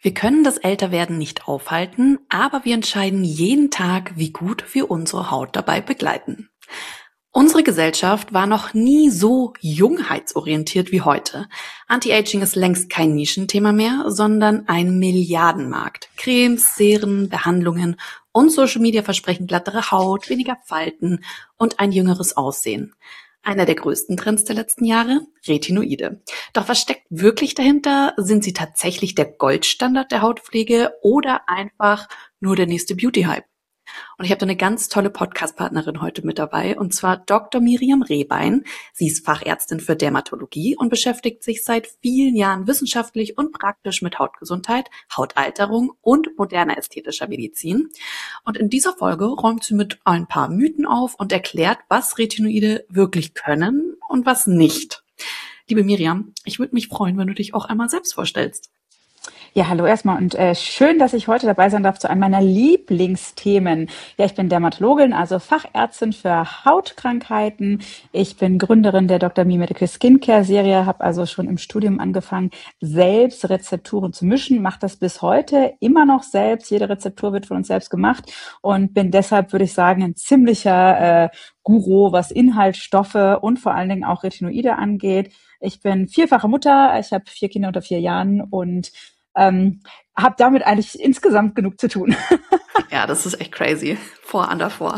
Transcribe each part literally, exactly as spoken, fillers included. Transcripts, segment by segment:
Wir können das Älterwerden nicht aufhalten, aber wir entscheiden jeden Tag, wie gut wir unsere Haut dabei begleiten. Unsere Gesellschaft war noch nie so jungheitsorientiert wie heute. Anti-Aging ist längst kein Nischenthema mehr, sondern ein Milliardenmarkt. Cremes, Seren, Behandlungen und Social Media versprechen glattere Haut, weniger Falten und ein jüngeres Aussehen. Einer der größten Trends der letzten Jahre? Retinoide. Doch was steckt wirklich dahinter? Sind sie tatsächlich der Goldstandard der Hautpflege oder einfach nur der nächste Beauty-Hype? Und ich habe da eine ganz tolle Podcast-Partnerin heute mit dabei, und zwar Doktor Miriam Rehbein. Sie ist Fachärztin für Dermatologie und beschäftigt sich seit vielen Jahren wissenschaftlich und praktisch mit Hautgesundheit, Hautalterung und moderner ästhetischer Medizin. Und in dieser Folge räumt sie mit ein paar Mythen auf und erklärt, was Retinoide wirklich können und was nicht. Liebe Miriam, ich würde mich freuen, wenn du dich auch einmal selbst vorstellst. Ja, hallo erstmal und äh, schön, dass ich heute dabei sein darf zu einem meiner Lieblingsthemen. Ja, ich bin Dermatologin, also Fachärztin für Hautkrankheiten. Ich bin Gründerin der Doktor Me Medical Skincare Serie, habe also schon im Studium angefangen, selbst Rezepturen zu mischen, mache das bis heute immer noch selbst. Jede Rezeptur wird von uns selbst gemacht und bin deshalb, würde ich sagen, ein ziemlicher äh, Guru, was Inhaltsstoffe und vor allen Dingen auch Retinoide angeht. Ich bin vierfache Mutter, ich habe vier Kinder unter vier Jahren und Ähm, habe damit eigentlich insgesamt genug zu tun. Ja, das ist echt crazy. Vor an davor.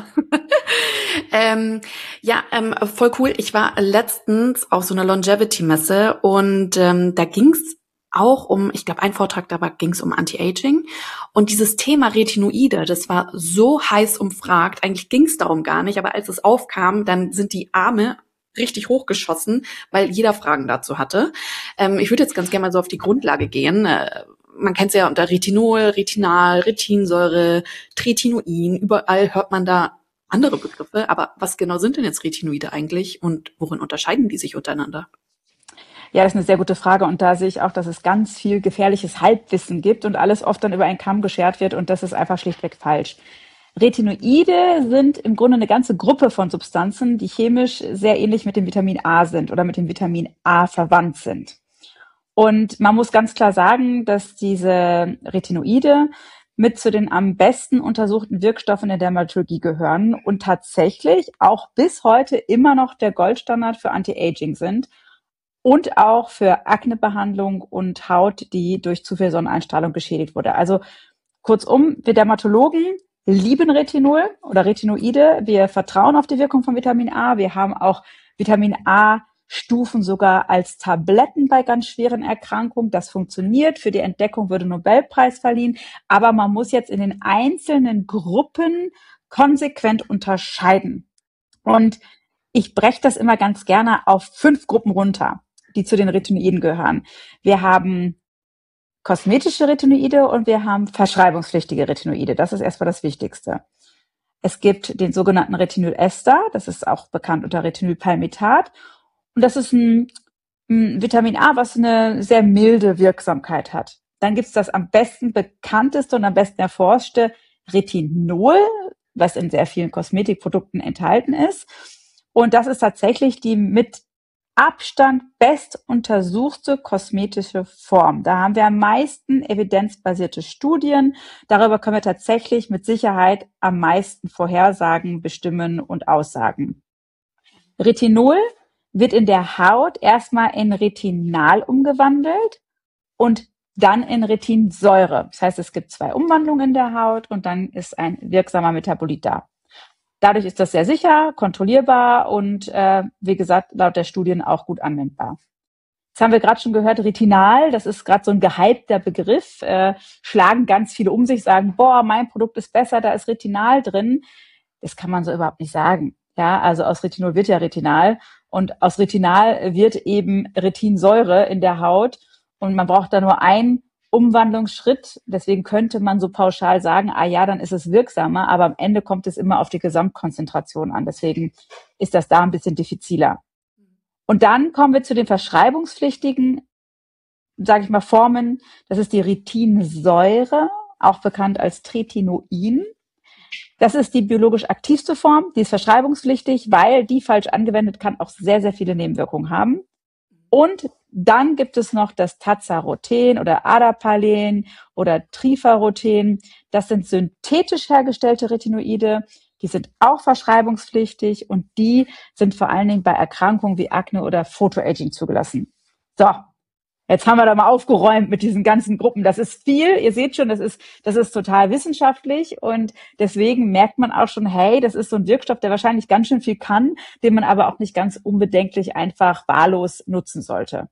ähm, ja, ähm, voll cool. Ich war letztens auf so einer Longevity-Messe und ähm, da ging's auch um, ich glaube, ein Vortrag dabei ging's um Anti-Aging. Und dieses Thema Retinoide, das war so heiß umfragt. Eigentlich ging's darum gar nicht, aber als es aufkam, dann sind die Arme richtig hochgeschossen, weil jeder Fragen dazu hatte. Ähm, ich würde jetzt ganz gerne mal so auf die Grundlage gehen. Äh, man kennt es ja unter Retinol, Retinal, Retinsäure, Tretinoin. Überall hört man da andere Begriffe. Aber was genau sind denn jetzt Retinoide eigentlich und worin unterscheiden die sich untereinander? Ja, das ist eine sehr gute Frage und da sehe ich auch, dass es ganz viel gefährliches Halbwissen gibt und alles oft dann über einen Kamm geschert wird und das ist einfach schlichtweg falsch. Retinoide sind im Grunde eine ganze Gruppe von Substanzen, die chemisch sehr ähnlich mit dem Vitamin A sind oder mit dem Vitamin A verwandt sind. Und man muss ganz klar sagen, dass diese Retinoide mit zu den am besten untersuchten Wirkstoffen in der Dermatologie gehören und tatsächlich auch bis heute immer noch der Goldstandard für Anti-Aging sind und auch für Aknebehandlung und Haut, die durch zu viel Sonneneinstrahlung geschädigt wurde. Also kurzum, wir Dermatologen lieben Retinol oder Retinoide. Wir vertrauen auf die Wirkung von Vitamin A. Wir haben auch Vitamin A-Stufen sogar als Tabletten bei ganz schweren Erkrankungen. Das funktioniert. Für die Entdeckung würde Nobelpreis verliehen. Aber man muss jetzt in den einzelnen Gruppen konsequent unterscheiden. Und ich breche das immer ganz gerne auf fünf Gruppen runter, die zu den Retinoiden gehören. Wir haben kosmetische Retinoide und wir haben verschreibungspflichtige Retinoide. Das ist erstmal das Wichtigste. Es gibt den sogenannten Retinylester, das ist auch bekannt unter Retinylpalmitat. Und das ist ein, ein Vitamin A, was eine sehr milde Wirksamkeit hat. Dann gibt es das am besten bekannteste und am besten erforschte Retinol, was in sehr vielen Kosmetikprodukten enthalten ist. Und das ist tatsächlich die mit Abstand best untersuchte kosmetische Form. Da haben wir am meisten evidenzbasierte Studien. Darüber können wir tatsächlich mit Sicherheit am meisten Vorhersagen, bestimmen und aussagen. Retinol wird in der Haut erstmal in Retinal umgewandelt und dann in Retinsäure. Das heißt, es gibt zwei Umwandlungen in der Haut und dann ist ein wirksamer Metabolit da. Dadurch ist das sehr sicher, kontrollierbar und äh, wie gesagt, laut der Studien auch gut anwendbar. Jetzt haben wir gerade schon gehört, Retinal, das ist gerade so ein gehypter Begriff, äh, schlagen ganz viele um sich, sagen, boah, mein Produkt ist besser, da ist Retinal drin. Das kann man so überhaupt nicht sagen. Ja, also aus Retinol wird ja Retinal und aus Retinal wird eben Retinsäure in der Haut und man braucht da nur ein Umwandlungsschritt. Deswegen könnte man so pauschal sagen, ah ja, dann ist es wirksamer, aber am Ende kommt es immer auf die Gesamtkonzentration an. Deswegen ist das da ein bisschen diffiziler. Und dann kommen wir zu den verschreibungspflichtigen, sage ich mal, Formen. Das ist die Retinsäure, auch bekannt als Tretinoin. Das ist die biologisch aktivste Form, die ist verschreibungspflichtig, weil die falsch angewendet kann auch sehr, sehr viele Nebenwirkungen haben. Und dann gibt es noch das Tazarothen oder Adapalene oder Trifarothen. Das sind synthetisch hergestellte Retinoide. Die sind auch verschreibungspflichtig und die sind vor allen Dingen bei Erkrankungen wie Akne oder Photoaging zugelassen. So, jetzt haben wir da mal aufgeräumt mit diesen ganzen Gruppen. Das ist viel. Ihr seht schon, das ist, das ist total wissenschaftlich und deswegen merkt man auch schon, hey, das ist so ein Wirkstoff, der wahrscheinlich ganz schön viel kann, den man aber auch nicht ganz unbedenklich einfach wahllos nutzen sollte.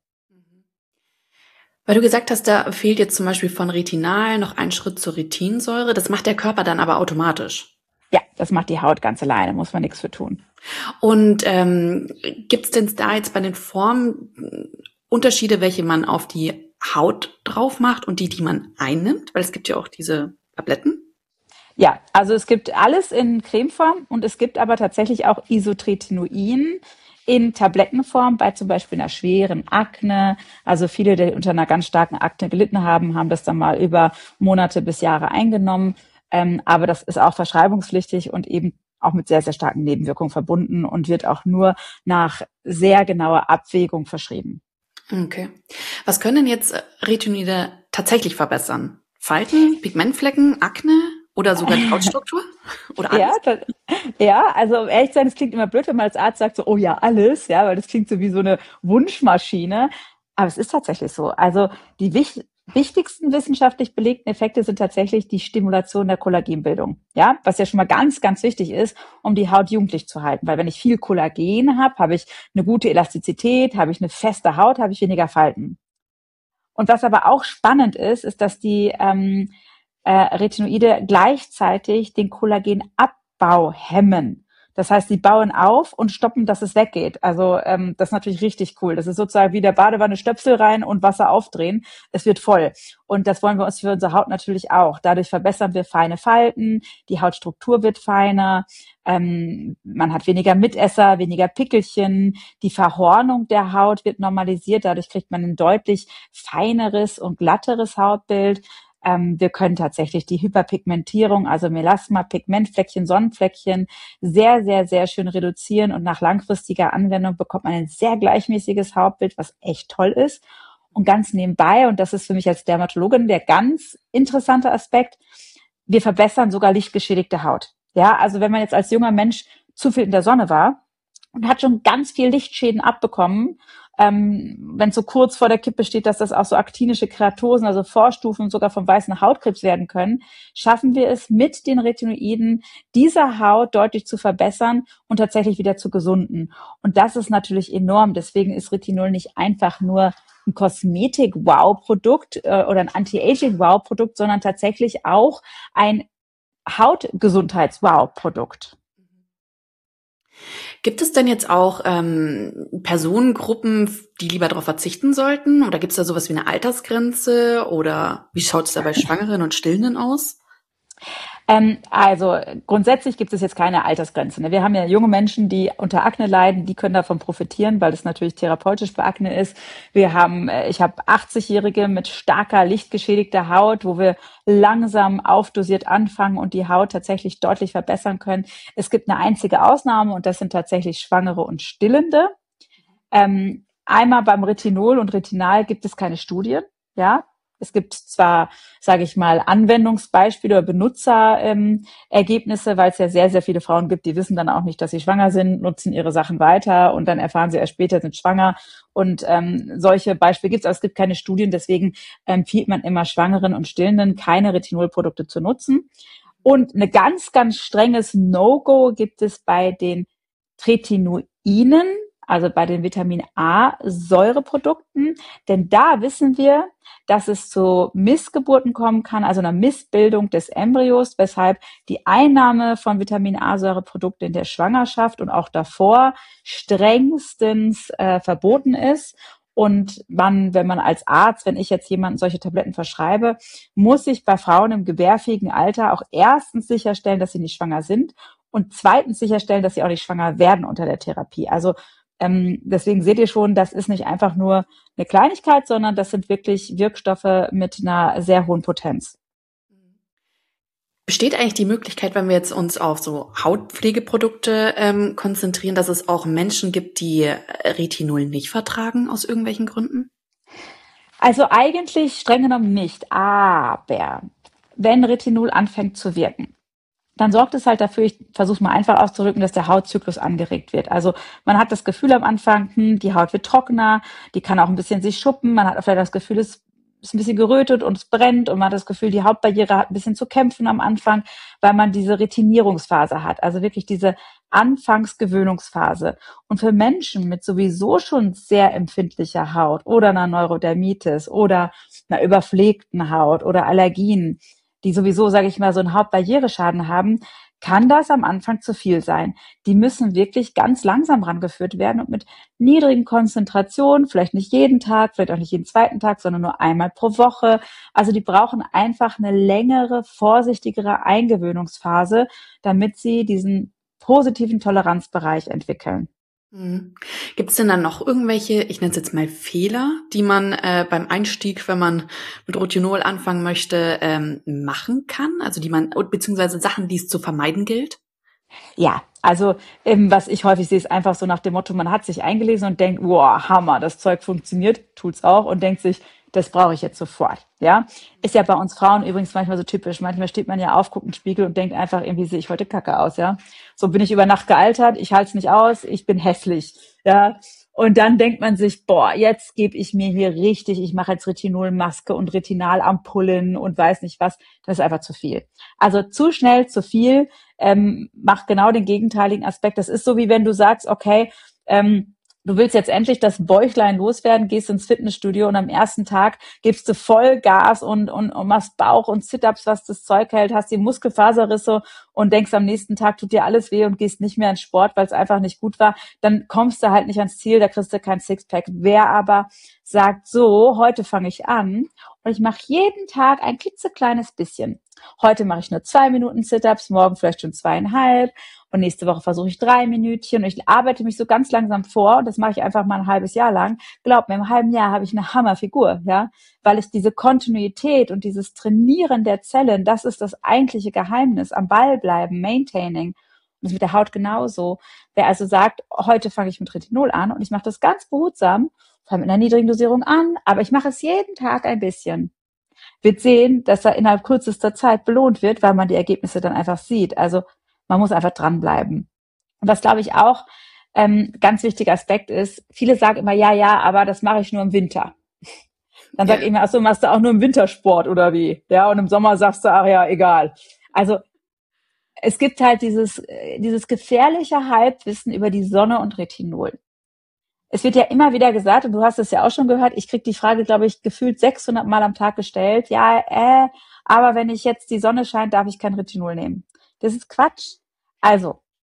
Weil du gesagt hast, da fehlt jetzt zum Beispiel von Retinal noch ein Schritt zur Retinsäure. Das macht der Körper dann aber automatisch. Ja, das macht die Haut ganz alleine, muss man nichts für tun. Und ähm, gibt es denn da jetzt bei den Formen Unterschiede, welche man auf die Haut drauf macht und die, die man einnimmt? Weil es gibt ja auch diese Tabletten. Ja, also es gibt alles in Cremeform und es gibt aber tatsächlich auch Isotretinoin in Tablettenform bei zum Beispiel einer schweren Akne. Also viele, die unter einer ganz starken Akne gelitten haben, haben das dann mal über Monate bis Jahre eingenommen. Ähm, aber das ist auch verschreibungspflichtig und eben auch mit sehr, sehr starken Nebenwirkungen verbunden und wird auch nur nach sehr genauer Abwägung verschrieben. Okay. Was können denn jetzt Retinoide tatsächlich verbessern? Falten, Pigmentflecken, Akne oder sogar die Hautstruktur? Oder alles? Ja, das, ja, also um ehrlich zu sein, es klingt immer blöd, wenn man als Arzt sagt so, oh ja, alles, ja, weil das klingt so wie so eine Wunschmaschine. Aber es ist tatsächlich so. Also die wich wichtigsten wissenschaftlich belegten Effekte sind tatsächlich die Stimulation der Kollagenbildung. Ja, was ja schon mal ganz, ganz wichtig ist, um die Haut jugendlich zu halten. Weil wenn ich viel Kollagen habe, habe ich eine gute Elastizität, habe ich eine feste Haut, habe ich weniger Falten. Und was aber auch spannend ist, ist, dass die ähm, äh, Retinoide gleichzeitig den Kollagenabbau hemmen. Das heißt, sie bauen auf und stoppen, dass es weggeht. Also ähm, das ist natürlich richtig cool. Das ist sozusagen wie der Badewanne Stöpsel rein und Wasser aufdrehen. Es wird voll. Und das wollen wir uns für unsere Haut natürlich auch. Dadurch verbessern wir feine Falten, die Hautstruktur wird feiner, ähm, man hat weniger Mitesser, weniger Pickelchen, die Verhornung der Haut wird normalisiert. Dadurch kriegt man ein deutlich feineres und glatteres Hautbild. Ähm, wir können tatsächlich die Hyperpigmentierung, also Melasma, Pigmentfleckchen, Sonnenfleckchen, sehr, sehr, sehr schön reduzieren und nach langfristiger Anwendung bekommt man ein sehr gleichmäßiges Hautbild, was echt toll ist. Und ganz nebenbei, und das ist für mich als Dermatologin der ganz interessante Aspekt, wir verbessern sogar lichtgeschädigte Haut. Ja, also wenn man jetzt als junger Mensch zu viel in der Sonne war und hat schon ganz viel Lichtschäden abbekommen, ähm, wenn es so kurz vor der Kippe steht, dass das auch so aktinische Keratosen, also Vorstufen sogar vom weißen Hautkrebs werden können, schaffen wir es mit den Retinoiden, dieser Haut deutlich zu verbessern und tatsächlich wieder zu gesunden. Und das ist natürlich enorm. Deswegen ist Retinol nicht einfach nur ein Kosmetik-Wow-Produkt äh, oder ein Anti-Aging-Wow-Produkt, sondern tatsächlich auch ein Hautgesundheits-Wow-Produkt. Gibt es denn jetzt auch ähm, Personengruppen, die lieber darauf verzichten sollten? Oder gibt es da sowas wie eine Altersgrenze? Oder wie schaut es da bei Schwangeren und Stillenden aus? Ähm, also grundsätzlich gibt es jetzt keine Altersgrenze. Ne? Wir haben ja junge Menschen, die unter Akne leiden, die können davon profitieren, weil das natürlich therapeutisch bei Akne ist. Wir haben, äh, ich habe achtzig-Jährige mit starker lichtgeschädigter Haut, wo wir langsam aufdosiert anfangen und die Haut tatsächlich deutlich verbessern können. Es gibt eine einzige Ausnahme und das sind tatsächlich Schwangere und Stillende. Ähm, einmal beim Retinol und Retinal gibt es keine Studien, ja. Es gibt zwar, sage ich mal, Anwendungsbeispiele oder Benutzerergebnisse, ähm, weil es ja sehr, sehr viele Frauen gibt, die wissen dann auch nicht, dass sie schwanger sind, nutzen ihre Sachen weiter und dann erfahren sie erst später, sind schwanger. Und ähm, solche Beispiele gibt es, aber es gibt keine Studien. Deswegen empfiehlt man immer Schwangeren und Stillenden, keine Retinolprodukte zu nutzen. Und eine ganz, ganz strenges No-Go gibt es bei den Tretinoinen, also bei den Vitamin-A-Säureprodukten. Denn da wissen wir, dass es zu Missgeburten kommen kann, also einer Missbildung des Embryos, weshalb die Einnahme von Vitamin-A-Säureprodukten in der Schwangerschaft und auch davor strengstens äh, verboten ist. Und man, wenn man als Arzt, wenn ich jetzt jemandem solche Tabletten verschreibe, muss ich bei Frauen im gebärfähigen Alter auch erstens sicherstellen, dass sie nicht schwanger sind und zweitens sicherstellen, dass sie auch nicht schwanger werden unter der Therapie. Also ähm, deswegen seht ihr schon, das ist nicht einfach nur eine Kleinigkeit, sondern das sind wirklich Wirkstoffe mit einer sehr hohen Potenz. Besteht eigentlich die Möglichkeit, wenn wir jetzt uns auf so Hautpflegeprodukte ähm, konzentrieren, dass es auch Menschen gibt, die Retinol nicht vertragen aus irgendwelchen Gründen? Also eigentlich streng genommen nicht, aber wenn Retinol anfängt zu wirken, dann sorgt es halt dafür, ich versuche es mal einfach auszudrücken, dass der Hautzyklus angeregt wird. Also man hat das Gefühl am Anfang, hm, die Haut wird trockener, die kann auch ein bisschen sich schuppen, man hat vielleicht das Gefühl, es ist ein bisschen gerötet und es brennt und man hat das Gefühl, die Hautbarriere hat ein bisschen zu kämpfen am Anfang, weil man diese Retinierungsphase hat, also wirklich diese Anfangsgewöhnungsphase. Und für Menschen mit sowieso schon sehr empfindlicher Haut oder einer Neurodermitis oder einer überpflegten Haut oder Allergien, die sowieso, sage ich mal, so einen Hauptbarriereschaden haben, kann das am Anfang zu viel sein. Die müssen wirklich ganz langsam rangeführt werden und mit niedrigen Konzentrationen, vielleicht nicht jeden Tag, vielleicht auch nicht jeden zweiten Tag, sondern nur einmal pro Woche. Also die brauchen einfach eine längere, vorsichtigere Eingewöhnungsphase, damit sie diesen positiven Toleranzbereich entwickeln. Mhm. Gibt es denn dann noch irgendwelche, ich nenne es jetzt mal Fehler, die man äh, beim Einstieg, wenn man mit Rohypnol anfangen möchte, ähm, machen kann? Also die man, beziehungsweise Sachen, die es zu vermeiden gilt? Ja, also ähm, was ich häufig sehe, ist einfach so nach dem Motto, man hat sich eingelesen und denkt, wow, Hammer, das Zeug funktioniert, tut's auch und denkt sich, das brauche ich jetzt sofort. Ja, ist ja bei uns Frauen übrigens manchmal so typisch. Manchmal steht man ja auf, guckt in den Spiegel und denkt einfach, irgendwie sehe ich heute kacke aus. Ja, so bin ich über Nacht gealtert, ich halte es nicht aus, ich bin hässlich. Ja, und dann denkt man sich, boah, jetzt gebe ich mir hier richtig, ich mache jetzt Retinolmaske und Retinalampullen und weiß nicht was. Das ist einfach zu viel. Also zu schnell, zu viel, ähm, macht genau den gegenteiligen Aspekt. Das ist so, wie wenn du sagst, okay, ähm, du willst jetzt endlich das Bäuchlein loswerden, gehst ins Fitnessstudio und am ersten Tag gibst du voll Gas und, und, und machst Bauch und Sit-Ups, was das Zeug hält, hast die Muskelfaserrisse und denkst, am nächsten Tag tut dir alles weh und gehst nicht mehr ins Sport, weil es einfach nicht gut war, dann kommst du halt nicht ans Ziel, da kriegst du kein Sixpack. Wer aber sagt, so, heute fange ich an und ich mache jeden Tag ein klitzekleines bisschen. Heute mache ich nur zwei Minuten Sit-Ups, morgen vielleicht schon zweieinhalb und nächste Woche versuche ich drei Minütchen und ich arbeite mich so ganz langsam vor und das mache ich einfach mal ein halbes Jahr lang. Glaub mir, im halben Jahr habe ich eine Hammerfigur, ja, weil ich diese Kontinuität und dieses Trainieren der Zellen, das ist das eigentliche Geheimnis, am Ball bleiben, maintaining. Und das ist mit der Haut genauso. Wer also sagt, heute fange ich mit Retinol an und ich mache das ganz behutsam, fange mit einer niedrigen Dosierung an, aber ich mache es jeden Tag ein bisschen, wird sehen, dass er innerhalb kürzester Zeit belohnt wird, weil man die Ergebnisse dann einfach sieht. Also man muss einfach dranbleiben. Und was, glaube ich, auch ähm, ganz wichtiger Aspekt ist, viele sagen immer, ja, ja, aber das mache ich nur im Winter. Dann Ja. sag ich immer, ach so, machst du auch nur im Wintersport oder wie? Ja, und im Sommer sagst du, ach ja, egal. Also es gibt halt dieses, äh, dieses gefährliche Halbwissen über die Sonne und Retinol. Es wird ja immer wieder gesagt, und du hast es ja auch schon gehört, ich krieg die Frage, glaube ich, gefühlt sechshundert Mal am Tag gestellt, ja, äh, aber wenn ich jetzt die Sonne scheint, darf ich kein Retinol nehmen. Das ist Quatsch. Also,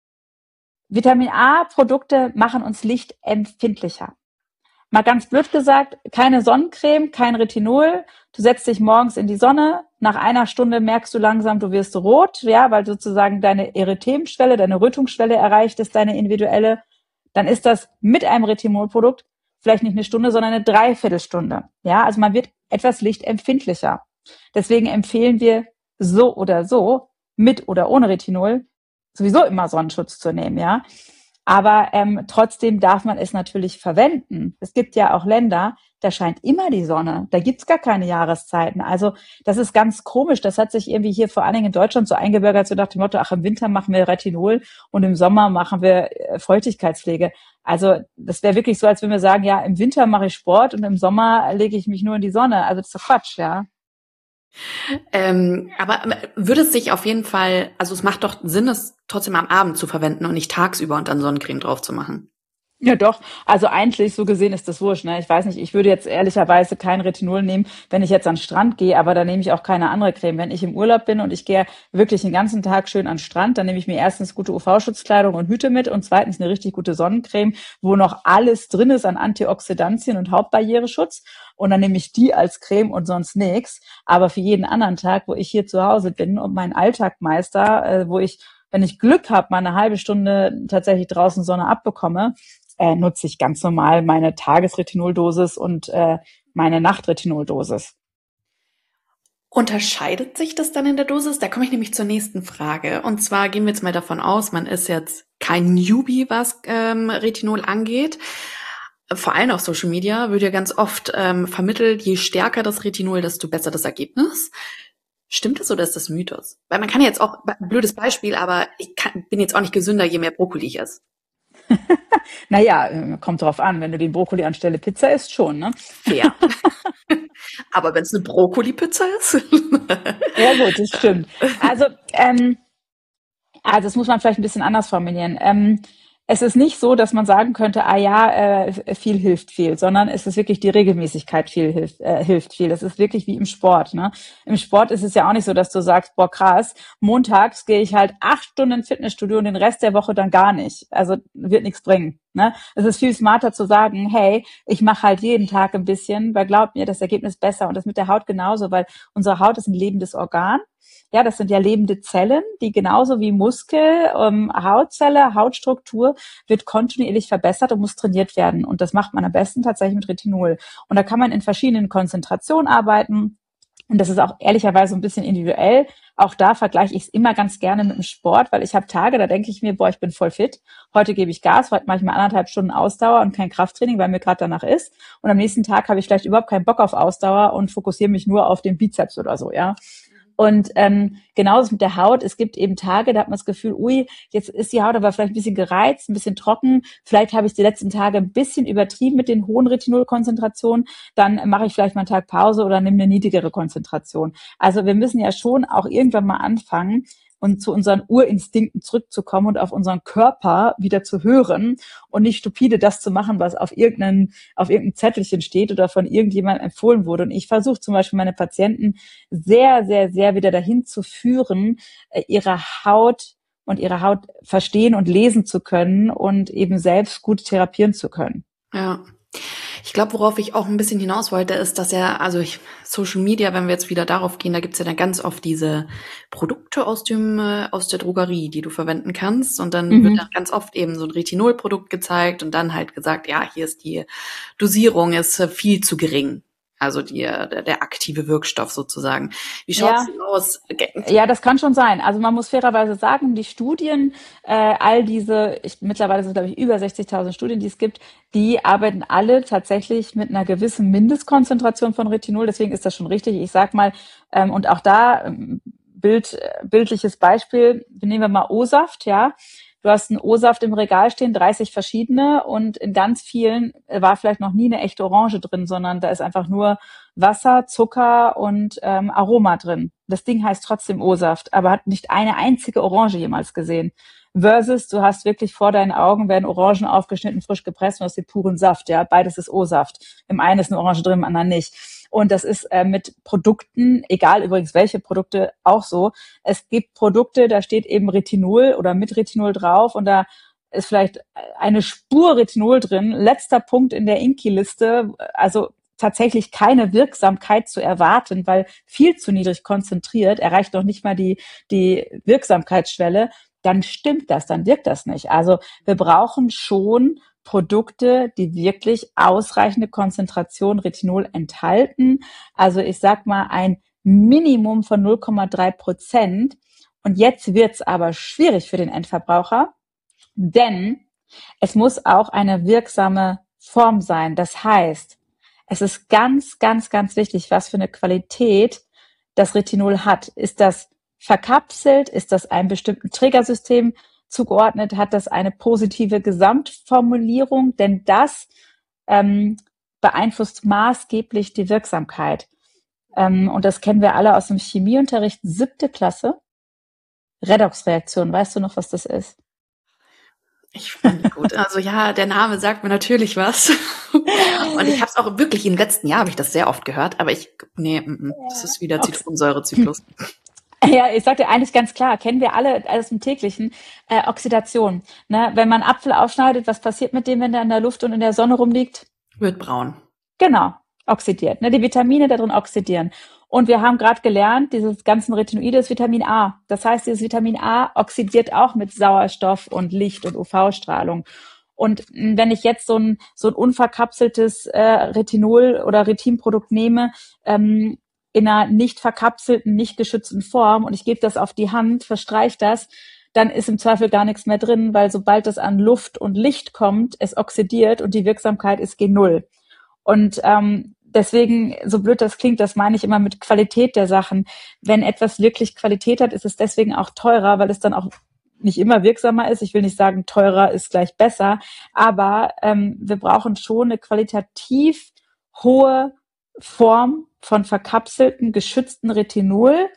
Vitamin A-Produkte machen uns lichtempfindlicher. Mal ganz blöd gesagt, keine Sonnencreme, kein Retinol. Du setzt dich morgens in die Sonne. Nach einer Stunde merkst du langsam, du wirst rot, ja, weil sozusagen deine Erythemschwelle, deine Rötungsschwelle erreicht ist, deine individuelle. Dann ist das mit einem Retinolprodukt vielleicht nicht eine Stunde, sondern eine Dreiviertelstunde. Ja, also man wird etwas lichtempfindlicher. Deswegen empfehlen wir so oder so, mit oder ohne Retinol, sowieso immer Sonnenschutz zu nehmen, ja. Aber ähm, trotzdem darf man es natürlich verwenden. Es gibt ja auch Länder, da scheint immer die Sonne. Da gibt's gar keine Jahreszeiten. Also das ist ganz komisch. Das hat sich irgendwie hier vor allen Dingen in Deutschland so eingebürgert, so nach dem Motto, ach, im Winter machen wir Retinol und im Sommer machen wir äh, Feuchtigkeitspflege. Also das wäre wirklich so, als wenn wir sagen, ja, im Winter mache ich Sport und im Sommer lege ich mich nur in die Sonne. Also das ist doch Quatsch, ja. Ähm, aber würde es sich auf jeden Fall, also es macht doch Sinn, es trotzdem am Abend zu verwenden und nicht tagsüber und dann Sonnencreme drauf zu machen. Ja, doch. Also eigentlich so gesehen ist das wurscht. Ne? Ich weiß nicht, ich würde jetzt ehrlicherweise kein Retinol nehmen, wenn ich jetzt an den Strand gehe, aber da nehme ich auch keine andere Creme. Wenn ich im Urlaub bin und ich gehe wirklich den ganzen Tag schön an den Strand, dann nehme ich mir erstens gute U V-Schutzkleidung und Hüte mit und zweitens eine richtig gute Sonnencreme, wo noch alles drin ist an Antioxidantien und Hautbarriereschutz. Und dann nehme ich die als Creme und sonst nichts. Aber für jeden anderen Tag, wo ich hier zu Hause bin und meinen Alltag meister, äh, wo ich, wenn ich Glück habe, mal eine halbe Stunde tatsächlich draußen Sonne abbekomme, äh, nutze ich ganz normal meine Tagesretinoldosis und äh, meine Nachtretinoldosis. Unterscheidet sich das dann in der Dosis? Da komme ich nämlich zur nächsten Frage. Und zwar gehen wir jetzt mal davon aus, man ist jetzt kein Newbie, was ähm, Retinol angeht. Vor allem auf Social Media wird ja ganz oft ähm, vermittelt, je stärker das Retinol, desto besser das Ergebnis. Stimmt das oder ist das Mythos? Weil man kann jetzt auch, blödes Beispiel, aber ich kann, bin jetzt auch nicht gesünder, je mehr Brokkoli ich esse. Naja, kommt drauf an, wenn du den Brokkoli anstelle Pizza isst, schon, ne? Ja. Aber wenn es eine Brokkoli-Pizza ist? Ja gut, das stimmt. Also, ähm, also das muss man vielleicht ein bisschen anders formulieren. Ähm, es ist nicht so, dass man sagen könnte, ah ja, äh, viel hilft viel, sondern es ist wirklich die Regelmäßigkeit viel hilft, äh, hilft viel. Das ist wirklich wie im Sport, ne? Im Sport ist es ja auch nicht so, dass du sagst, boah krass, montags gehe ich halt acht Stunden ins Fitnessstudio und den Rest der Woche dann gar nicht. Also wird nichts bringen, ne? Es ist viel smarter zu sagen, hey, ich mache halt jeden Tag ein bisschen, weil glaub mir, das Ergebnis ist besser. Und das mit der Haut genauso, weil unsere Haut ist ein lebendes Organ. Ja, das sind ja lebende Zellen, die genauso wie Muskel, ähm, Hautzelle, Hautstruktur wird kontinuierlich verbessert und muss trainiert werden. Und das macht man am besten tatsächlich mit Retinol. Und da kann man in verschiedenen Konzentrationen arbeiten. Und das ist auch ehrlicherweise ein bisschen individuell. Auch da vergleiche ich es immer ganz gerne mit dem Sport, weil ich habe Tage, da denke ich mir, boah, ich bin voll fit. Heute gebe ich Gas, heute mache ich mal anderthalb Stunden Ausdauer und kein Krafttraining, weil mir gerade danach ist. Und am nächsten Tag habe ich vielleicht überhaupt keinen Bock auf Ausdauer und fokussiere mich nur auf den Bizeps oder so, ja. Und ähm, genauso mit der Haut. Es gibt eben Tage, da hat man das Gefühl, ui, jetzt ist die Haut aber vielleicht ein bisschen gereizt, ein bisschen trocken. Vielleicht habe ich die letzten Tage ein bisschen übertrieben mit den hohen Retinolkonzentrationen. Dann mache ich vielleicht mal einen Tag Pause oder nehme eine niedrigere Konzentration. Also wir müssen ja schon auch irgendwann mal anfangen, und zu unseren Urinstinkten zurückzukommen und auf unseren Körper wieder zu hören und nicht stupide das zu machen, was auf irgendeinem auf irgendeinem Zettelchen steht oder von irgendjemandem empfohlen wurde. Und ich versuche zum Beispiel meine Patienten sehr, sehr, sehr wieder dahin zu führen, ihre Haut und ihre Haut verstehen und lesen zu können und eben selbst gut therapieren zu können. Ja. Ich glaube, worauf ich auch ein bisschen hinaus wollte, ist, dass ja, also ich, Social Media, wenn wir jetzt wieder darauf gehen, da gibt's ja dann ganz oft diese Produkte aus dem äh, aus der Drogerie, die du verwenden kannst. Und dann mhm. wird dann ganz oft eben so ein Retinolprodukt gezeigt und dann halt gesagt, ja, hier ist die Dosierung, ist äh, viel zu gering. Also die, der, der aktive Wirkstoff sozusagen. Wie schaut's ja. denn aus? Ja, das kann schon sein. Also man muss fairerweise sagen, die Studien, äh, all diese, ich, mittlerweile sind glaube ich über sechzigtausend Studien, die es gibt, die arbeiten alle tatsächlich mit einer gewissen Mindestkonzentration von Retinol. Deswegen ist das schon richtig. Ich sag mal, ähm, und auch da ähm, Bild, bildliches Beispiel, nehmen wir mal O-Saft, ja. Du hast einen O-Saft im Regal stehen, dreißig verschiedene und in ganz vielen war vielleicht noch nie eine echte Orange drin, sondern da ist einfach nur Wasser, Zucker und ähm, Aroma drin. Das Ding heißt trotzdem O-Saft, aber hat nicht eine einzige Orange jemals gesehen. Versus, du hast wirklich vor deinen Augen, werden Orangen aufgeschnitten, frisch gepresst und aus dem puren Saft, ja. Beides ist O-Saft. Im einen ist eine Orange drin, im anderen nicht. Und das ist äh, mit Produkten, egal übrigens welche Produkte, auch so. Es gibt Produkte, da steht eben Retinol oder mit Retinol drauf und da ist vielleicht eine Spur Retinol drin. Letzter Punkt in der INCI-Liste, also tatsächlich keine Wirksamkeit zu erwarten, weil viel zu niedrig konzentriert, erreicht noch nicht mal die, die Wirksamkeitsschwelle, dann stimmt das, dann wirkt das nicht. Also wir brauchen schon Produkte, die wirklich ausreichende Konzentration Retinol enthalten. Also ich sag mal ein Minimum von null Komma drei Prozent. Und jetzt wird's aber schwierig für den Endverbraucher, denn es muss auch eine wirksame Form sein. Das heißt, es ist ganz, ganz, ganz wichtig, was für eine Qualität das Retinol hat. Ist das verkapselt? Ist das einem bestimmten Trägersystem zugeordnet? Hat das eine positive Gesamtformulierung? Denn das ähm, beeinflusst maßgeblich die Wirksamkeit. Ähm, und das kennen wir alle aus dem Chemieunterricht, siebte Klasse. Redoxreaktion, weißt du noch, was das ist? Ich fand gut. Also ja, der Name sagt mir natürlich was. Und ich habe es auch wirklich im letzten Jahr habe ich das sehr oft gehört, aber ich nee, m -m, das ist wieder Zitronensäurezyklus. Ja, ich sag dir eigentlich ganz klar, kennen wir alle aus dem täglichen, äh, Oxidation. Ne? Wenn man Apfel aufschneidet, was passiert mit dem, wenn der in der Luft und in der Sonne rumliegt? Wird braun. Genau, oxidiert. Ne? Die Vitamine da drin oxidieren. Und wir haben gerade gelernt, dieses ganzen Retinoide ist Vitamin A. Das heißt, dieses Vitamin A oxidiert auch mit Sauerstoff und Licht und U V-Strahlung. Und wenn ich jetzt so ein so ein unverkapseltes äh, Retinol oder Retinprodukt nehme, ähm, in einer nicht verkapselten, nicht geschützten Form und ich gebe das auf die Hand, verstreiche das, dann ist im Zweifel gar nichts mehr drin, weil sobald es an Luft und Licht kommt, es oxidiert und die Wirksamkeit ist G null. Und ähm, deswegen, so blöd das klingt, das meine ich immer mit Qualität der Sachen. Wenn etwas wirklich Qualität hat, ist es deswegen auch teurer, weil es dann auch nicht immer wirksamer ist. Ich will nicht sagen, teurer ist gleich besser, aber ähm, wir brauchen schon eine qualitativ hohe Form von verkapselten, geschützten Retinol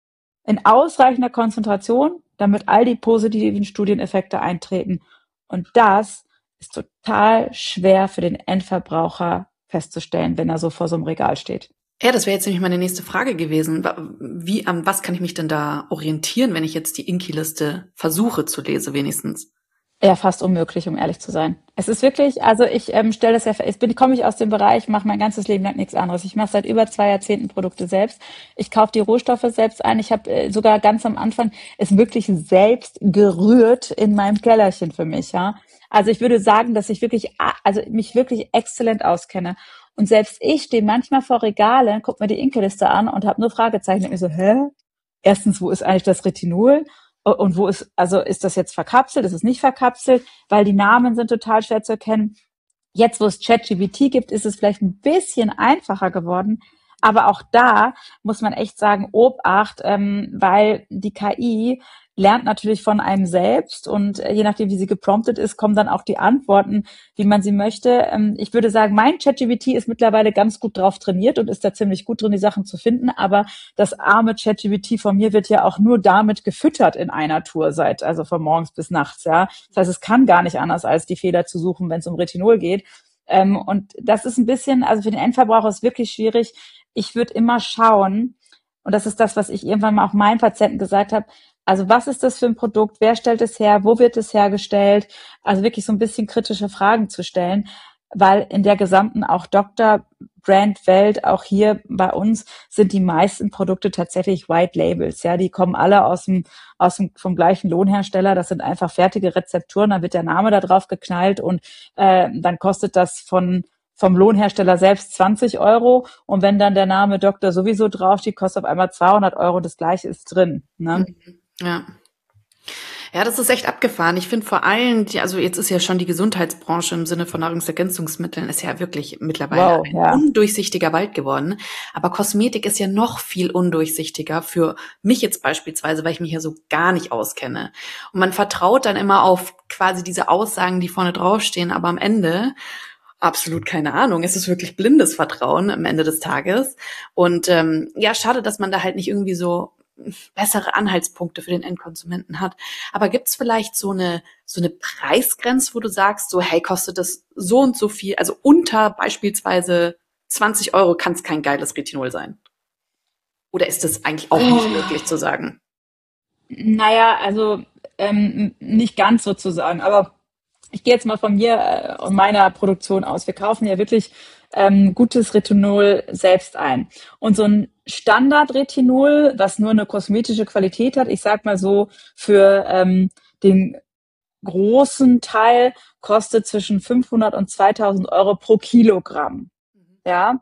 in ausreichender Konzentration, damit all die positiven Studieneffekte eintreten. Und das ist total schwer für den Endverbraucher festzustellen, wenn er so vor so einem Regal steht. Ja, das wäre jetzt nämlich meine nächste Frage gewesen. Wie, an was kann ich mich denn da orientieren, wenn ich jetzt die INCI-Liste versuche zu lesen, wenigstens? Ja, fast unmöglich, um ehrlich zu sein. Es ist wirklich, also ich ähm, stelle das ja, ich bin, komme ich aus dem Bereich, mache mein ganzes Leben lang nichts anderes. Ich mache seit über zwei Jahrzehnten Produkte selbst. Ich kaufe die Rohstoffe selbst ein. Ich habe äh, sogar ganz am Anfang es wirklich selbst gerührt in meinem Kellerchen für mich, ja. Also ich würde sagen, dass ich wirklich, also mich wirklich exzellent auskenne. Und selbst ich stehe manchmal vor Regalen, guck mir die INCI-Liste an und habe nur Fragezeichen. Und mir so, hä? Erstens, wo ist eigentlich das Retinol? Und wo ist, also ist das jetzt verkapselt, ist es nicht verkapselt? Weil die Namen sind total schwer zu erkennen. Jetzt, wo es ChatGPT gibt, ist es vielleicht ein bisschen einfacher geworden. Aber auch da muss man echt sagen, Obacht, ähm, weil die K I lernt natürlich von einem selbst und je nachdem, wie sie gepromptet ist, kommen dann auch die Antworten, wie man sie möchte. Ähm, ich würde sagen, mein ChatGPT ist mittlerweile ganz gut drauf trainiert und ist da ziemlich gut drin, die Sachen zu finden, aber das arme ChatGPT von mir wird ja auch nur damit gefüttert in einer Tour seit, also von morgens bis nachts, ja. Das heißt, es kann gar nicht anders, als die Fehler zu suchen, wenn es um Retinol geht. Ähm, und das ist ein bisschen, also für den Endverbraucher ist wirklich schwierig. Ich würde immer schauen, und das ist das, was ich irgendwann mal auch meinen Patienten gesagt habe, also was ist das für ein Produkt, wer stellt es her, wo wird es hergestellt, also wirklich so ein bisschen kritische Fragen zu stellen, weil in der gesamten auch Doktor-Brand-Welt, auch hier bei uns, sind die meisten Produkte tatsächlich White Labels, ja, die kommen alle aus dem, aus dem, vom gleichen Lohnhersteller, das sind einfach fertige Rezepturen, da wird der Name da drauf geknallt und äh, dann kostet das von vom Lohnhersteller selbst zwanzig Euro und wenn dann der Name Doktor sowieso draufsteht, kostet auf einmal zweihundert Euro, das gleiche ist drin, ne? Ja. Ja, das ist echt abgefahren. Ich finde vor allem, die, also jetzt ist ja schon die Gesundheitsbranche im Sinne von Nahrungsergänzungsmitteln ist ja wirklich mittlerweile Wow, ein ja. undurchsichtiger Wald geworden. Aber Kosmetik ist ja noch viel undurchsichtiger für mich jetzt beispielsweise, weil ich mich ja so gar nicht auskenne. Und man vertraut dann immer auf quasi diese Aussagen, die vorne draufstehen, aber am Ende absolut keine Ahnung. Es ist wirklich blindes Vertrauen am Ende des Tages. Und ähm, ja, schade, dass man da halt nicht irgendwie so bessere Anhaltspunkte für den Endkonsumenten hat. Aber gibt's vielleicht so eine so eine Preisgrenze, wo du sagst, so hey, kostet das so und so viel, also unter beispielsweise zwanzig Euro kann es kein geiles Retinol sein? Oder ist das eigentlich auch nicht möglich zu sagen? Naja, also ähm, nicht ganz sozusagen, aber ich gehe jetzt mal von mir äh, und meiner Produktion aus. Wir kaufen ja wirklich ähm, gutes Retinol selbst ein. Und so ein Standard-Retinol, was nur eine kosmetische Qualität hat, ich sag mal so, für ähm, den großen Teil kostet zwischen fünfhundert und zweitausend Euro pro Kilogramm. Ja.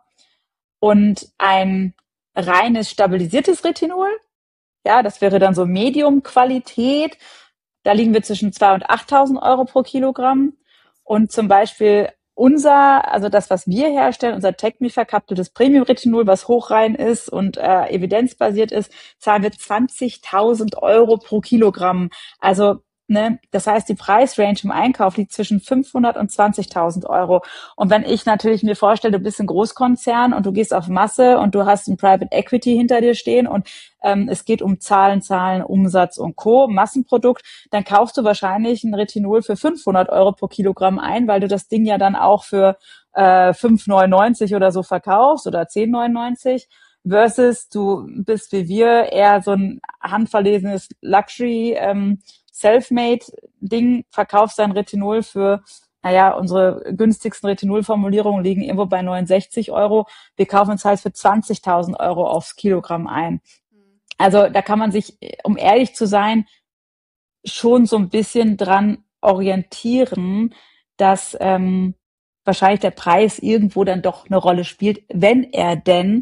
Und ein reines stabilisiertes Retinol, ja, das wäre dann so Medium-Qualität. Da liegen wir zwischen zweitausend und achttausend Euro pro Kilogramm. Und zum Beispiel unser, also das, was wir herstellen, unser Techmi verkapseltes Premium-Retinol, was hochrein ist und äh, evidenzbasiert ist, zahlen wir zwanzigtausend Euro pro Kilogramm. Also, ne, das heißt, die Preisrange im Einkauf liegt zwischen fünfhundert und zwanzigtausend Euro. Und wenn ich natürlich mir vorstelle, du bist ein Großkonzern und du gehst auf Masse und du hast ein Private Equity hinter dir stehen und ähm, es geht um Zahlen, Zahlen, Umsatz und Co., Massenprodukt, dann kaufst du wahrscheinlich ein Retinol für fünfhundert Euro pro Kilogramm ein, weil du das Ding ja dann auch für äh, fünf neunundneunzig oder so verkaufst oder zehn neunundneunzig. Versus du bist wie wir eher so ein handverlesenes Luxury ähm, Selfmade-Ding, verkaufst dein Retinol für, naja, unsere günstigsten Retinolformulierungen liegen irgendwo bei neunundsechzig Euro. Wir kaufen uns halt für zwanzigtausend Euro aufs Kilogramm ein. Also da kann man sich, um ehrlich zu sein, schon so ein bisschen dran orientieren, dass ähm, wahrscheinlich der Preis irgendwo dann doch eine Rolle spielt, wenn er denn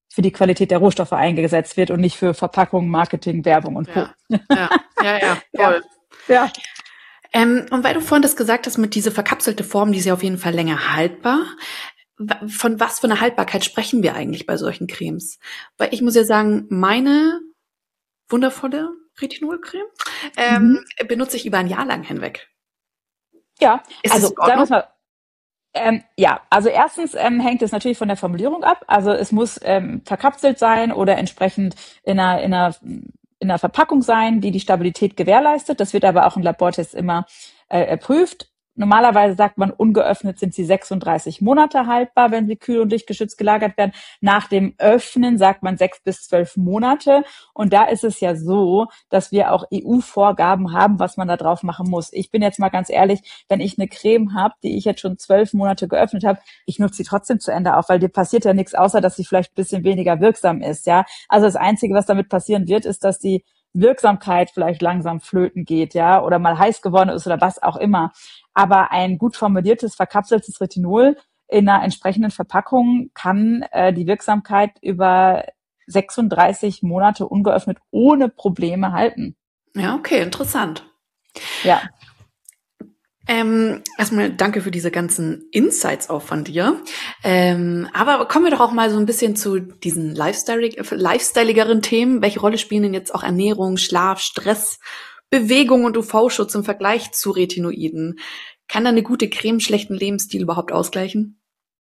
für die Qualität der Rohstoffe eingesetzt wird und nicht für Verpackung, Marketing, Werbung und Co. Ja, ja, ja, ja, voll. Ja. ja. Ähm, und weil du vorhin das gesagt hast, mit dieser verkapselte Form, die ist ja auf jeden Fall länger haltbar. Von was für einer Haltbarkeit sprechen wir eigentlich bei solchen Cremes? Weil ich muss ja sagen, meine wundervolle Retinolcreme ähm, mhm. benutze ich über ein Jahr lang hinweg. Ja, ist also sagen wir mal, ähm, ja, also erstens ähm, hängt es natürlich von der Formulierung ab. Also es muss ähm, verkapselt sein oder entsprechend in einer, in einer in einer Verpackung sein, die die Stabilität gewährleistet. Das wird aber auch im Labortest immer äh, erprüft. Normalerweise sagt man, ungeöffnet sind sie sechsunddreißig Monate haltbar, wenn sie kühl und dichtgeschützt gelagert werden. Nach dem Öffnen sagt man sechs bis zwölf Monate. Und da ist es ja so, dass wir auch E U-Vorgaben haben, was man da drauf machen muss. Ich bin jetzt mal ganz ehrlich, wenn ich eine Creme habe, die ich jetzt schon zwölf Monate geöffnet habe, ich nutze sie trotzdem zu Ende auf, weil dir passiert ja nichts, außer dass sie vielleicht ein bisschen weniger wirksam ist. Ja, also das Einzige, was damit passieren wird, ist, dass die Wirksamkeit vielleicht langsam flöten geht, ja, oder mal heiß geworden ist oder was auch immer. Aber ein gut formuliertes, verkapseltes Retinol in einer entsprechenden Verpackung kann äh, die Wirksamkeit über sechsunddreißig Monate ungeöffnet ohne Probleme halten. Ja, okay, interessant. Ja. Ähm, erstmal danke für diese ganzen Insights auch von dir. Ähm, aber kommen wir doch auch mal so ein bisschen zu diesen lifestyle- lifestyleigeren Themen. Welche Rolle spielen denn jetzt auch Ernährung, Schlaf, Stress, Bewegung und U V-Schutz im Vergleich zu Retinoiden? Kann da eine gute Creme schlechten Lebensstil überhaupt ausgleichen?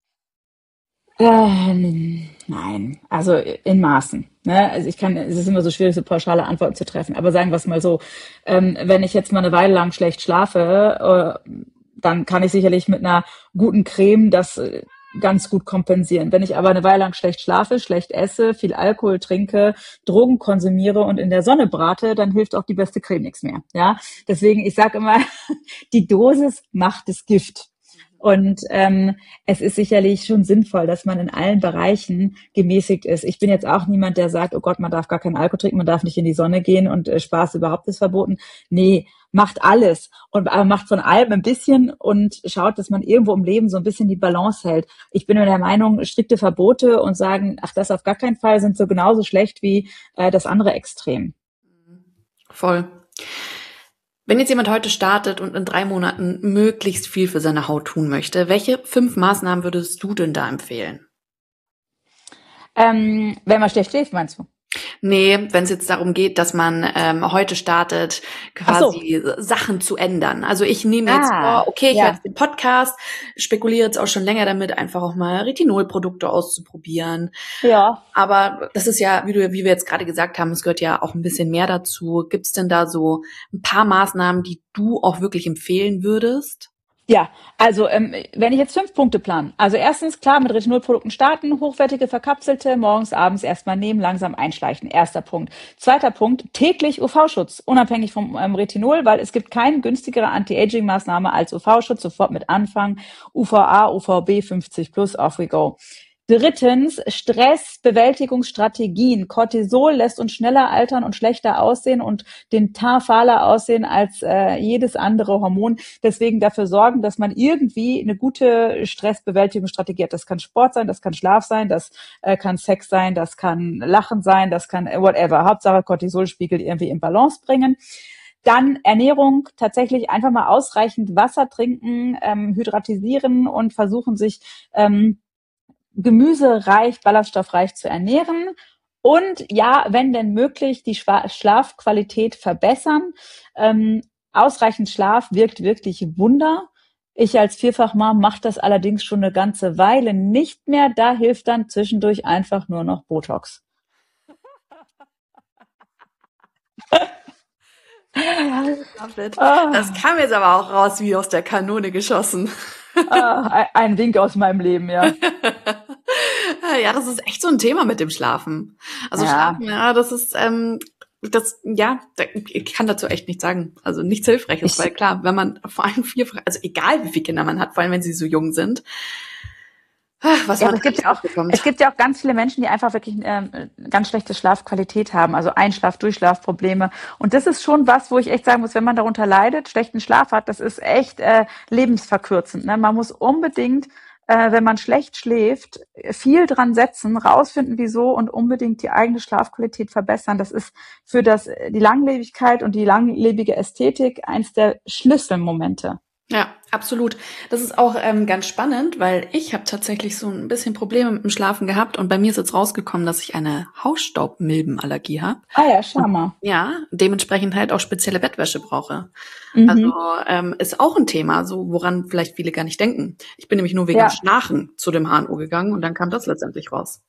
Ähm, nein, also in Maßen. Ne? Also ich kann, es ist immer so schwierig, so pauschale Antworten zu treffen. Aber sagen wir es mal so: ähm, Wenn ich jetzt mal eine Weile lang schlecht schlafe, äh, dann kann ich sicherlich mit einer guten Creme das äh, ganz gut kompensieren. Wenn ich aber eine Weile lang schlecht schlafe, schlecht esse, viel Alkohol trinke, Drogen konsumiere und in der Sonne brate, dann hilft auch die beste Creme nichts mehr. Ja, deswegen, ich sage immer, die Dosis macht das Gift. Und ähm, es ist sicherlich schon sinnvoll, dass man in allen Bereichen gemäßigt ist. Ich bin jetzt auch niemand, der sagt, oh Gott, man darf gar keinen Alkohol trinken, man darf nicht in die Sonne gehen und äh, Spaß überhaupt ist verboten. Nee, macht alles und aber macht von allem ein bisschen und schaut, dass man irgendwo im Leben so ein bisschen die Balance hält. Ich bin der Meinung, strikte Verbote und sagen, ach, das auf gar keinen Fall, sind so genauso schlecht wie äh, das andere Extrem. Voll. Wenn jetzt jemand heute startet und in drei Monaten möglichst viel für seine Haut tun möchte, welche fünf Maßnahmen würdest du denn da empfehlen? Ähm, wenn man schlecht schläft, meinst du? Nee, wenn es jetzt darum geht, dass man ähm, heute startet, quasi so. Sachen zu ändern. Also ich nehme jetzt Ah, vor, okay, ich ja. höre jetzt den Podcast, spekuliere jetzt auch schon länger damit, einfach auch mal Retinol-Produkte auszuprobieren. Ja. Aber das ist ja, wie du, wie wir jetzt gerade gesagt haben, es gehört ja auch ein bisschen mehr dazu. Gibt es denn da so ein paar Maßnahmen, die du auch wirklich empfehlen würdest? Ja, also ähm, wenn ich jetzt fünf Punkte plan. Also erstens, klar, mit Retinolprodukten starten, hochwertige verkapselte, morgens, abends erstmal nehmen, langsam einschleichen. Erster Punkt. Zweiter Punkt, täglich U V-Schutz, unabhängig vom ähm, Retinol, weil es gibt keine günstigere Anti-Aging-Maßnahme als U V-Schutz, sofort mit Anfang. U V A, U V B fünfzig plus, off we go. Drittens, Stressbewältigungsstrategien. Cortisol lässt uns schneller altern und schlechter aussehen und den Teint fahler aussehen als äh, jedes andere Hormon. Deswegen dafür sorgen, dass man irgendwie eine gute Stressbewältigungsstrategie hat. Das kann Sport sein, das kann Schlaf sein, das äh, kann Sex sein, das kann Lachen sein, das kann äh, whatever. Hauptsache Cortisolspiegel irgendwie in Balance bringen. Dann Ernährung, tatsächlich einfach mal ausreichend Wasser trinken, ähm, hydratisieren und versuchen sich ähm, gemüsereich, ballaststoffreich zu ernähren und ja, wenn denn möglich, die Schwa- Schlafqualität verbessern. Ähm, ausreichend Schlaf wirkt wirklich Wunder. Ich als Vierfachmom mache das allerdings schon eine ganze Weile nicht mehr. Da hilft dann zwischendurch einfach nur noch Botox. Das kam jetzt aber auch raus wie aus der Kanone geschossen. Ah, ein Wink aus meinem Leben, ja. Ja, das ist echt so ein Thema mit dem Schlafen. Also Ja. Schlafen, ja, das ist, ähm, das, ja, ich kann dazu echt nichts sagen. Also nichts Hilfreiches, Ich- weil klar, wenn man vor allem vier, also egal wie viele Kinder man hat, vor allem wenn sie so jung sind, was Ja, man aber es gibt ja auch, bekommt. es gibt ja auch ganz viele Menschen, die einfach wirklich ähm, ganz schlechte Schlafqualität haben, also Einschlaf-, Durchschlafprobleme. Und das ist schon was, wo ich echt sagen muss, wenn man darunter leidet, schlechten Schlaf hat, das ist echt äh, lebensverkürzend. Ne? Man muss unbedingt äh, wenn man schlecht schläft, viel dran setzen, rausfinden, wieso und unbedingt die eigene Schlafqualität verbessern. Das ist für das die Langlebigkeit und die langlebige Ästhetik eins der Schlüsselmomente. Ja, absolut. Das ist auch ähm, ganz spannend, weil ich habe tatsächlich so ein bisschen Probleme mit dem Schlafen gehabt und bei mir ist jetzt rausgekommen, dass ich eine Hausstaubmilbenallergie habe. Ah ja, schau mal. Ja, dementsprechend halt auch spezielle Bettwäsche brauche. Mhm. Also ähm, ist auch ein Thema, so woran vielleicht viele gar nicht denken. Ich bin nämlich nur wegen Ja. Schnarchen zu dem H N O gegangen und dann kam das letztendlich raus.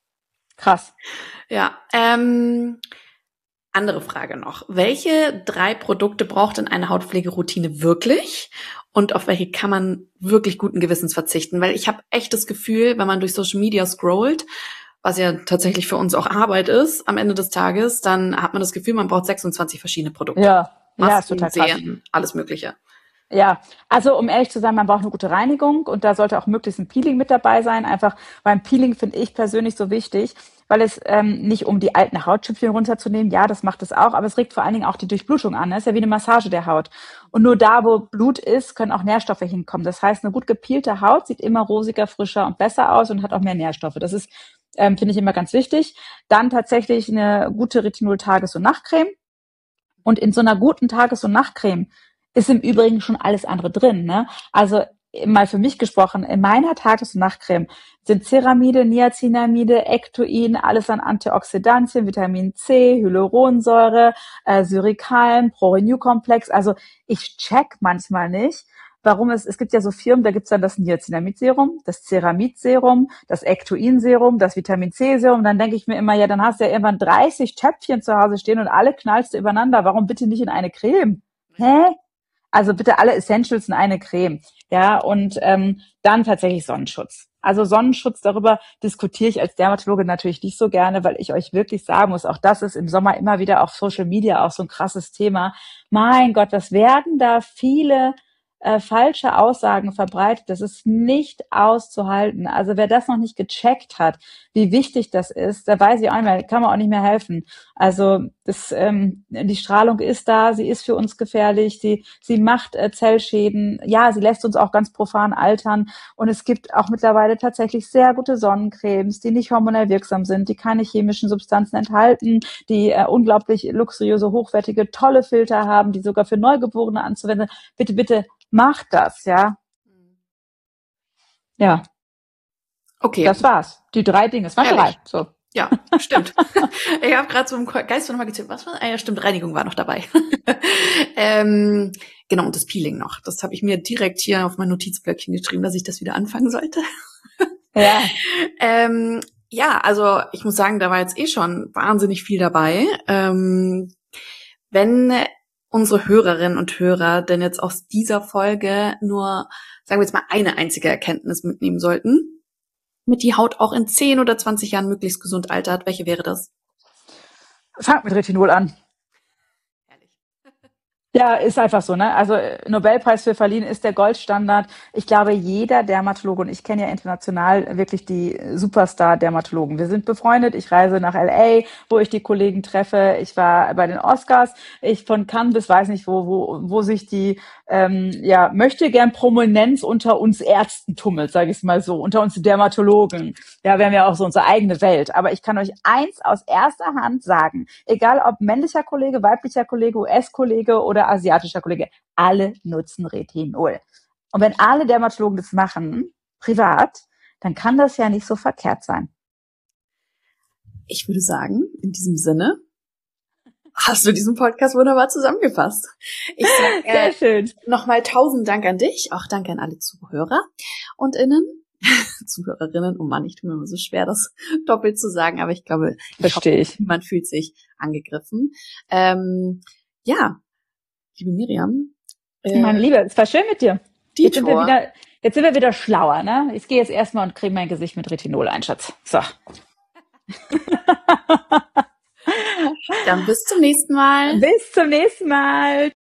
Krass. Ja, ähm, andere Frage noch. Welche drei Produkte braucht denn eine Hautpflegeroutine wirklich? Und auf welche kann man wirklich guten Gewissens verzichten? Weil ich habe echt das Gefühl, wenn man durch Social Media scrollt, was ja tatsächlich für uns auch Arbeit ist, am Ende des Tages, dann hat man das Gefühl, man braucht sechsundzwanzig verschiedene Produkte. Ja, ja, ist Masken, total krass. Serien, alles Mögliche. Ja, also um ehrlich zu sein, man braucht eine gute Reinigung und da sollte auch möglichst ein Peeling mit dabei sein. Einfach beim Peeling finde ich persönlich so wichtig, weil es ähm, nicht um die alten Hautschüppchen runterzunehmen, ja, das macht es auch, aber es regt vor allen Dingen auch die Durchblutung an. Das ist ja wie eine Massage der Haut. Und nur da, wo Blut ist, können auch Nährstoffe hinkommen. Das heißt, eine gut gepielte Haut sieht immer rosiger, frischer und besser aus und hat auch mehr Nährstoffe. Das ist, ähm, finde ich, immer ganz wichtig. Dann tatsächlich eine gute Retinol-Tages- und Nachtcreme. Und in so einer guten Tages- und Nachtcreme ist im Übrigen schon alles andere drin, ne? Also mal für mich gesprochen, in meiner Tages- und Nachtcreme sind Ceramide, Niacinamide, Ectoin, alles an Antioxidantien, Vitamin C, Hyaluronsäure, äh, Syrikalm, Pro-Renew-Komplex. Also ich check manchmal nicht, warum es, es gibt ja so Firmen, da gibt's dann das Niacinamid-Serum, das Ceramid-Serum, das Ectoin-Serum, das Vitamin C-Serum. Dann denke ich mir immer, ja, dann hast du ja irgendwann dreißig Töpfchen zu Hause stehen und alle knallst du übereinander. Warum bitte nicht in eine Creme? Hä? Also bitte alle Essentials in eine Creme. Ja, und ähm, dann tatsächlich Sonnenschutz. Also Sonnenschutz, darüber diskutiere ich als Dermatologe natürlich nicht so gerne, weil ich euch wirklich sagen muss, auch das ist im Sommer immer wieder auf Social Media auch so ein krasses Thema. Mein Gott, was werden da viele äh, falsche Aussagen verbreitet? Das ist nicht auszuhalten. Also wer das noch nicht gecheckt hat, wie wichtig das ist, da weiß ich auch nicht mehr, kann man auch nicht mehr helfen. Also das, ähm, die Strahlung ist da, sie ist für uns gefährlich, sie, sie macht äh, Zellschäden, ja, sie lässt uns auch ganz profan altern und es gibt auch mittlerweile tatsächlich sehr gute Sonnencremes, die nicht hormonell wirksam sind, die keine chemischen Substanzen enthalten, die äh, unglaublich luxuriöse, hochwertige, tolle Filter haben, die sogar für Neugeborene anzuwenden. Bitte, bitte macht das, ja. Ja. Okay. Das war's. Die drei Dinge. Es waren Ehrlich? drei. So. Ja, stimmt. Ich habe gerade so im Geist nochmal gezählt. Was war? Ah ja, stimmt, Reinigung war noch dabei. ähm, genau, und das Peeling noch. Das habe ich mir direkt hier auf mein Notizblöckchen geschrieben, dass ich das wieder anfangen sollte. Ja. ähm, ja, also ich muss sagen, da war jetzt eh schon wahnsinnig viel dabei. Ähm, wenn unsere Hörerinnen und Hörer denn jetzt aus dieser Folge nur, sagen wir jetzt mal, eine einzige Erkenntnis mitnehmen sollten, mit die Haut auch in zehn oder zwanzig Jahren möglichst gesund altert, welche wäre das? Fangt mit Retinol an. Ehrlich. Ja, ist einfach so, ne? Also Nobelpreis für verliehen ist der Goldstandard. Ich glaube, jeder Dermatologe, und ich kenne ja international wirklich die Superstar-Dermatologen. Wir sind befreundet. Ich reise nach L A, wo ich die Kollegen treffe. Ich war bei den Oscars. Ich von Cannes bis weiß nicht wo, wo, wo sich die ähm, ja möchte gern Prominenz unter uns Ärzten tummelt, sage ich es mal so, unter uns Dermatologen. Ja, wir haben ja auch so unsere eigene Welt. Aber ich kann euch eins aus erster Hand sagen: Egal ob männlicher Kollege, weiblicher Kollege, U S-Kollege oder asiatischer Kollege, alle nutzen Retinol. Und wenn alle Dermatologen das machen, privat, dann kann das ja nicht so verkehrt sein. Ich würde sagen, in diesem Sinne hast du diesen Podcast wunderbar zusammengefasst. Ich sage äh, Sehr schön. Nochmal tausend Dank an dich, auch danke an alle Zuhörer und Innen, Zuhörerinnen. Oh Mann, ich tue mir immer so schwer, das doppelt zu sagen, aber ich glaube, verstehe ich. Niemand fühlt sich angegriffen. Ähm, ja, liebe Miriam. Äh, Meine Liebe, es war schön mit dir. Jetzt sind, wir wieder, jetzt sind wir wieder schlauer, ne? Ich gehe jetzt erstmal und creme mein Gesicht mit Retinol ein, Schatz. So. Dann bis zum nächsten Mal. Bis zum nächsten Mal.